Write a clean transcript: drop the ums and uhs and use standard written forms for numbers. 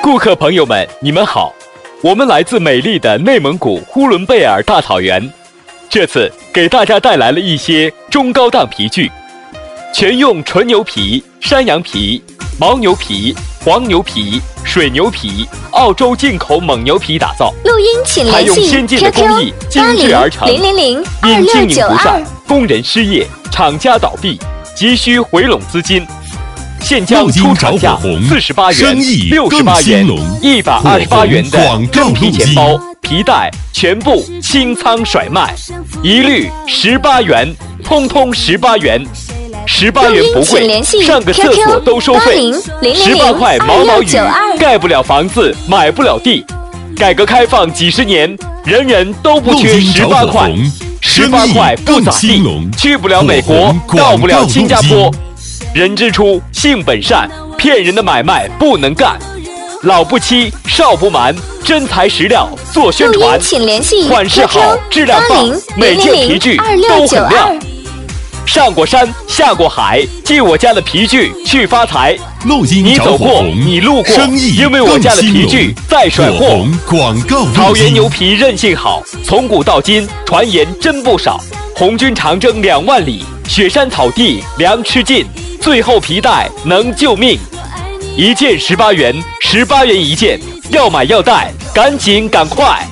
顾客朋友们，你们好，我们来自美丽的内蒙古呼伦贝尔大草原，这次给大家带来了一些中高档皮具，全用纯牛皮、山羊皮、牦牛皮、黄牛皮、水牛皮、澳洲进口蒙牛皮打造。 录音请采用联系先进的工艺 QQ 精致而成， 80002692 因经营不善，工人失业，厂家倒闭，急需回笼资金。现将出厂价48元、68元、128元的真皮钱包、皮带全部清仓甩卖，一律18元，通通18元。18元不贵，上个厕所都收费。18块毛毛雨，盖不了房子，买不了地。改革开放几十年，人人都不缺18块，18块不咋地，去不了美国，到不了新加坡。人之初，性本善，骗人的买卖不能干。老不欺，少不瞒，真材实料做宣传。款式好，质量棒，每件皮具都很亮。上过山，下过海，进我家的皮具去发财。你走过，你路过，因为我家的皮具在甩货。草原牛皮韧性好，从古到今传言真不少。红军长征2万里，雪山草地粮吃尽，最后皮带能救命。一件18元，18元一件，要买要带，赶紧赶快！